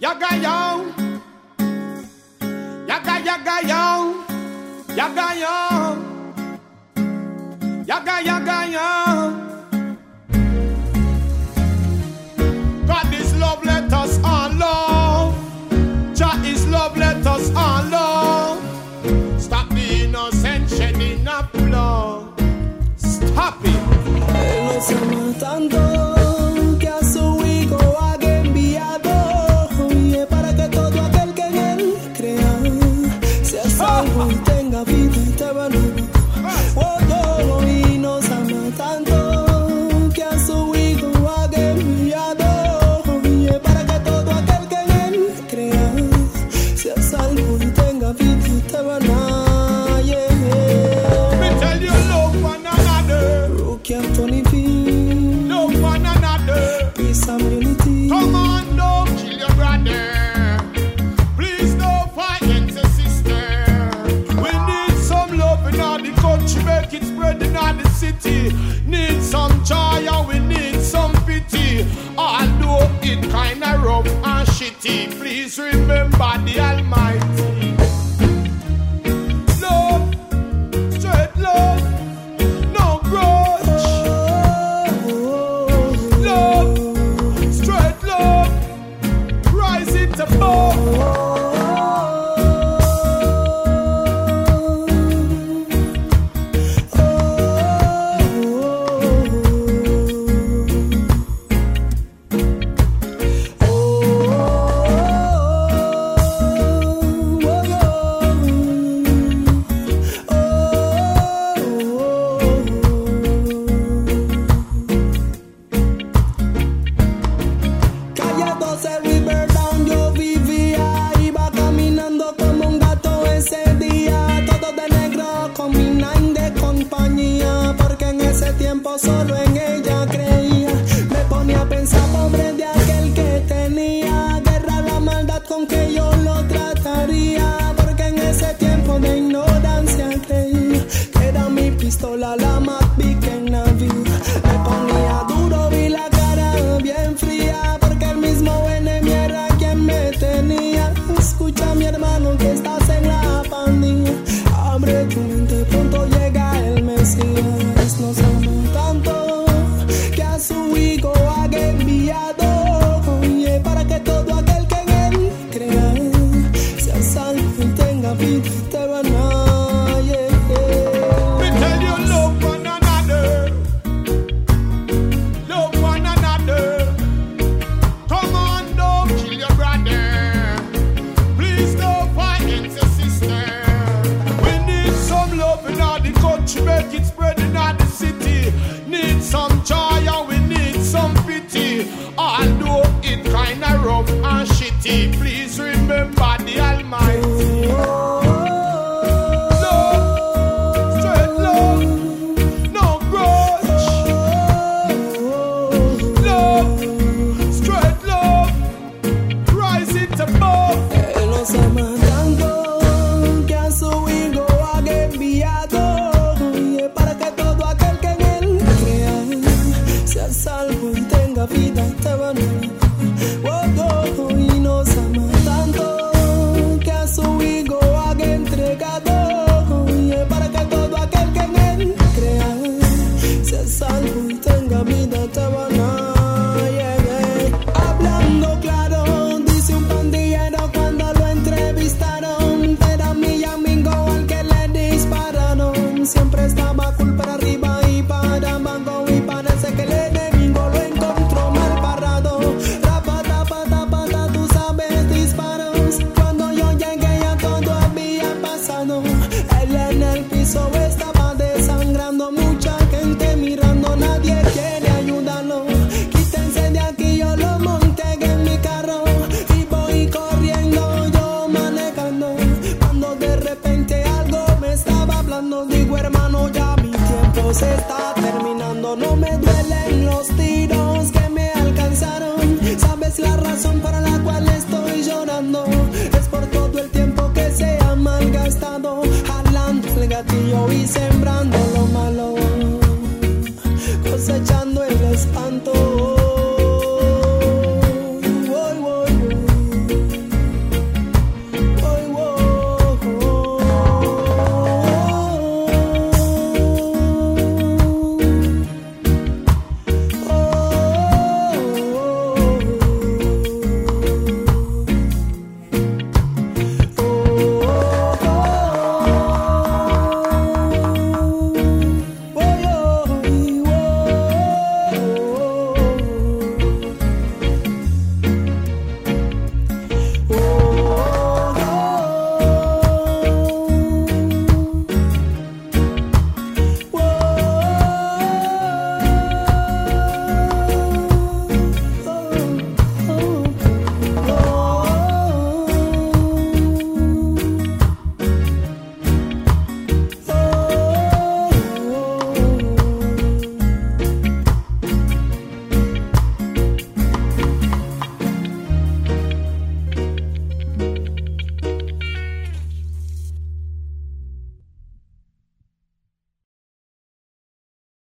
Yaga yo, yaga yaga yo, yaga yo, yaga yaga yo. God is love, let us all love. Jah is love, let us all love. Stop the innocent shedding of blood. Stop it. Él nos ama tanto que a su hijo ha enviado, y es para que todo aquel que en él crea sea salvo y tenga vida eterna. Oh, y nos ama tanto que a su hijo ha enviado, y es para que todo aquel que en él crea sea salvo y tenga vida eterna. Anthony V. Love one another. Peace and unity. Come on, don't kill your brother. Please don't fight against your sister. We need some love in all the country, make it spread in all the city. Need some joy and we need some pity. Although it kinda rough and shitty, please remember the Almighty. Love, straight love, no grudge. Solo en ella creía, me ponía a pensar pobre de aquel que tenía guerra, la maldad con que yo lo trataría, porque en ese tiempo de ignorancia creía que era mi pistola la más big en la vida. Me ponía duro y la cara bien fría, porque el mismo enemigo era quien me tenía. Escucha mi hermano que estás en la pandilla, abre tu mente, pronto llega el Mesías. Nos ama tanto que a su hijo ha enviado, y es para que todo aquel que en él crea sea salvo y tenga vida eterna. Me tell you, love one another. Love one another. Come on, don't kill your brother. Please don't fight against your sister. We need some love in all the country, make it spread in all the city. Need some joy and we need some pity. Although it kinda rough and shitty, please remember the Almighty. Love, straight love, no grudge. Love, straight love, rise it above. Él nos ama tanto que a su hijo ha enviado, y es para que todo aquel que en él crea sea salvo y tenga vida eterna. Y nos ama tanto que a su hijo ha entregado, y es para que todo aquel que en él crea sea salvo y tenga vida eterna. Hablando claro, dice un pandillero cuando lo entrevistaron, era mi amigo al que le dispararon. Siempre estaba cool para arriba y para abajo, y parece que el enemigo lo encontró mal parado. Rapa, tapa, tapa, tú sabes, disparos. Cuando yo llegué ya todo había pasado. Él en el piso estaba desangrando, mucha gente mirando, nadie quiere ayudarlo. Quítense de aquí, yo lo monté en mi carro y voy corriendo, yo manejando, cuando de repente algo me estaba hablando. Digo, hermano, ya mi tiempo se está terminando, no me duelen los tiros que me alcanzaron. ¿Sabes la razón para la cual estoy llorando? Es por todo el tiempo que se ha malgastado, jalando el gatillo y sembrando